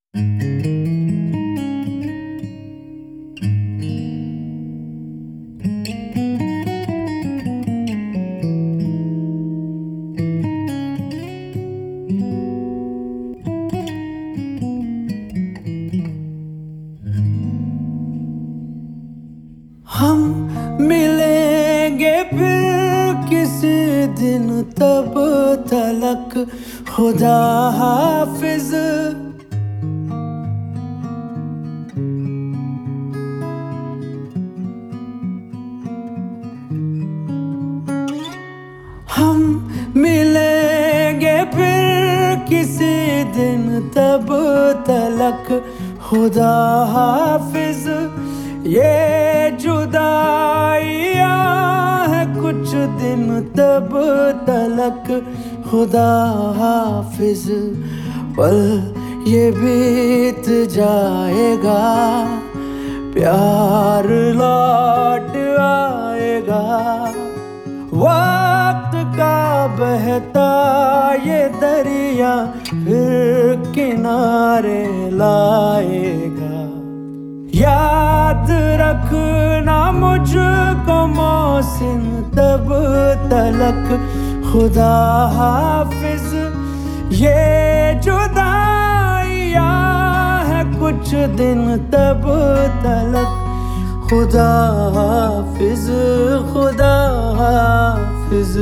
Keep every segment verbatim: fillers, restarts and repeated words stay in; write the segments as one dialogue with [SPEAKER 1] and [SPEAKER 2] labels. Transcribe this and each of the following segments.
[SPEAKER 1] हम मिलेंगे फिर किसी दिन, तब तलक खुदा हाफिज। हम मिलेंगे फिर किसी दिन, तब तलक खुदा हाफिज। ये जुदाइयाँ है कुछ दिन, तब तलक खुदा हाफिज। पल ये बीत जाएगा, प्यार लौट आएगा। वक्त का बहता ये दरिया फिर किनारे लाएगा। याद रखना मुझको मोहसिन, तब तलक खुदा हाफिज। ये जुदाइयाँ है कुछ दिन, तब तलक खुदा हाफिज, खुदा हाफिज।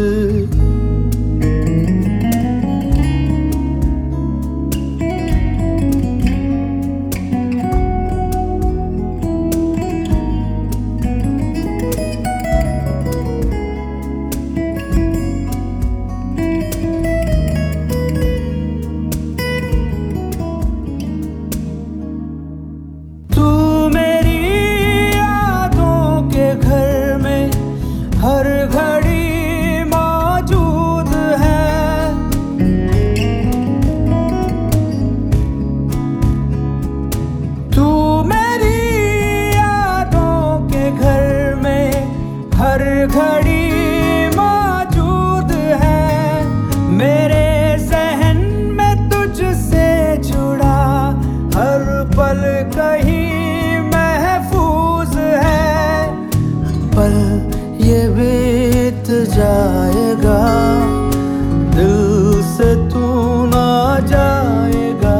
[SPEAKER 1] हर घड़ी मौजूद है, तू मेरी यादों के घर में हर घड़ी मौजूद है। मेरे ज़हन में तुझसे जुड़ा हर पल कहीं महफूज है। पल ये बीत जाएगा, दिल से तू ना जाएगा।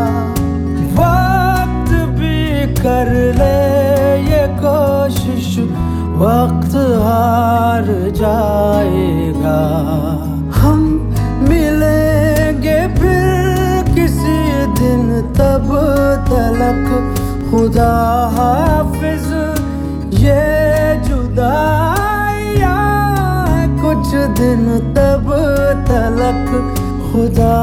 [SPEAKER 1] वक्त भी कर ले ये कोशिश, वक्त हार जाएगा। हम मिलेंगे फिर किसी दिन, तब तलक खुदा हाफिज। ये जुदा कुछ दिन, तब तलक खुदा